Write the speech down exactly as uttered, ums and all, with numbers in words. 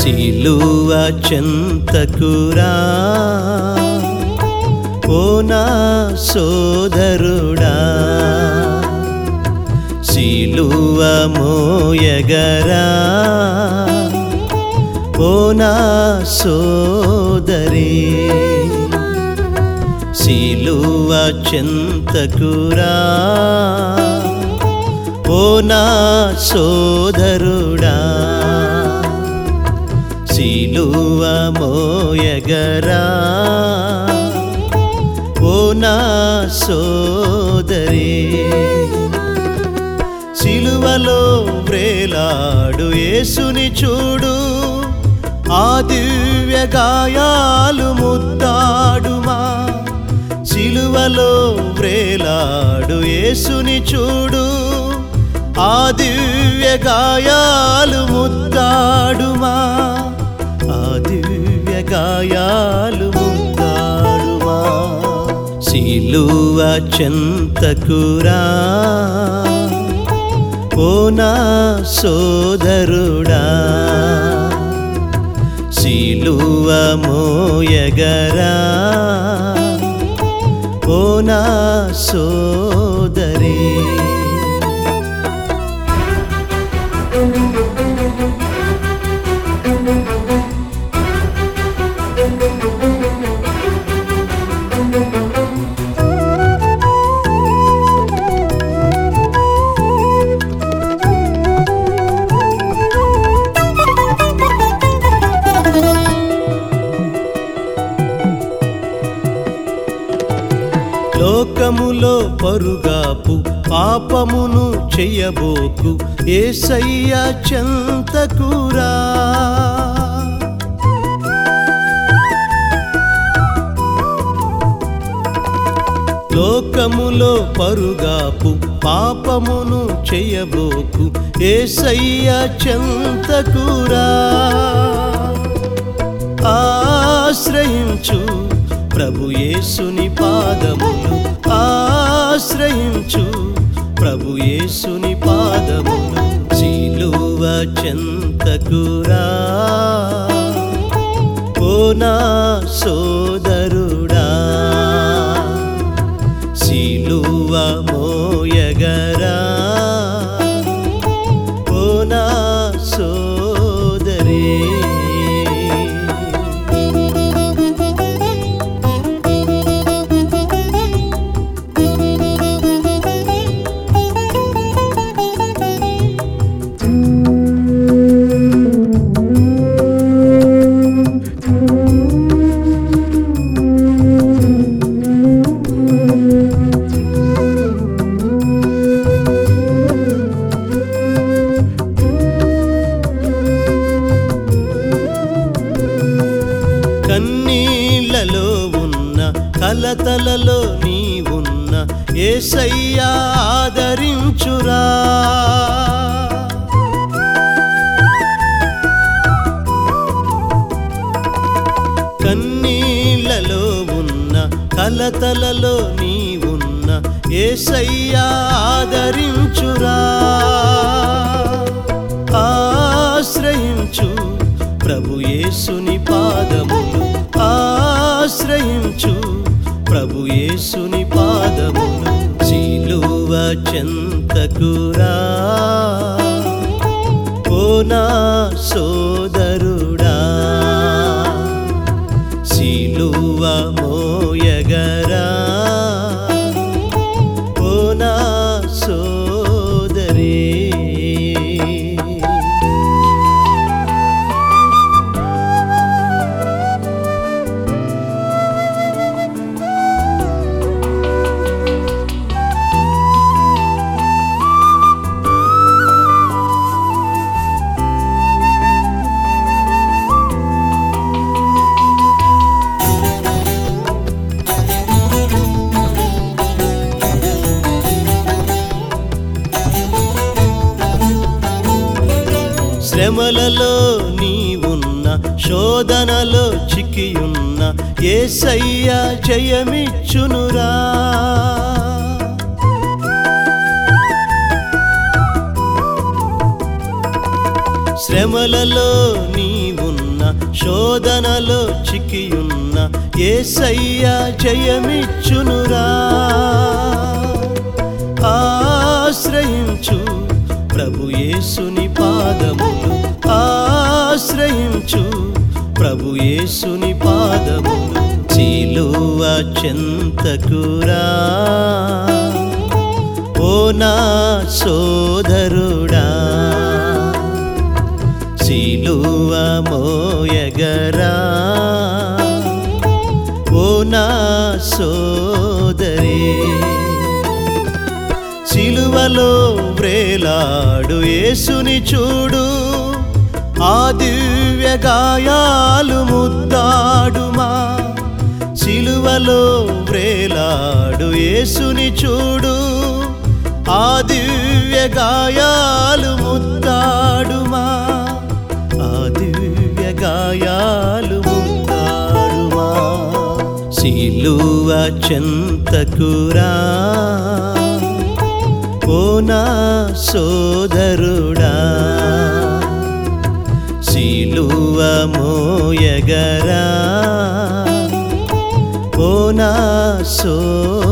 సిలువ చెంతకురా ఓ నా సోదరుడా, సిలువ మోయగరా ఓ నా సోదరి, సిలువ చెంతకురా ఓ నా సోదరుడా, సిలువ మోయగరా ఓ నా సోదరి. సిలువలో వ్రేలాడు యేసుని చూడు, ఆ దివ్య గాయాలు ముద్దాడుమా. సిలువలో వ్రేలాడు యేసుని చూడు, ఆ దివ్య గాయాలు ముద్దాడుమా, ఆ దివ్య గాయాలు ముద్దాడుమా. సిలువ చెంతకురా ఓ నా సోదరుడా, సిలువ మోయగరా ఓ నా సోదరి. లోకములో పరుగాపు పాపమును చెయ్యబోకు, యేసయ్య చెంతకురా. లోకములో పరుగాపు పాపమును చెయ్యబోకు, యేసయ్య చెంతకురా. ఆశ్రయించు ప్రభు యేసుని పాదములు, ఆశ్రయించు ప్రభు యేసుని పాదములు. సిలువ చెంతకురా ఓ నా సోదరుడా, సిలువ మోయగరా ఓ నా సోదరి. కన్నీళ్ళలో ఉన్న కలతలలో నీవున్న యేసయ్య ఆదరించురా. కన్నీళ్ళలో ఉన్న కలతలలో నీవున్న యేసయ్య ఆదరించురా. ఆశ్రయించు ప్రభు యేసుని పాదములు, ఆశ్రయించు ప్రభు యేసుని పాదములు. సిలువ చెంతకురా ఓ నా సోదరుడా, సిలువ మోయగరా ఓ నా సోదరి. శ్రమలలో నీవున్న, శోధనలో చిక్కియున్న యేసయ్య జయమిచ్చునురా. శ్రమలలో నీవున్న శోధనలో చిక్కియున్న యేసయ్యా జయమిచ్చునురా ఆశ్రయించు ప్రభు యేసుని పాదములు ఆశ్రయించు ప్రభు యేసుని పాదములు సిలువ చెంతకురా ఓ నా సోదరుడా సిలువ మోయగరా ఓ నా సోదరి సిలువలో వ్రేలాడు యేసుని చూడు ఆ దివ్య గాయాలు ముద్దాడుమా సిలువలో వ్రేలాడు యేసుని చూడు ఆ దివ్య గాయాలు ముద్దాడుమా ఆ దివ్య గాయాలు ముద్దాడుమా సిలువ చెంతకురా ఓ నా సోదరుడా సిలువ మోయగరా ఓ నా సో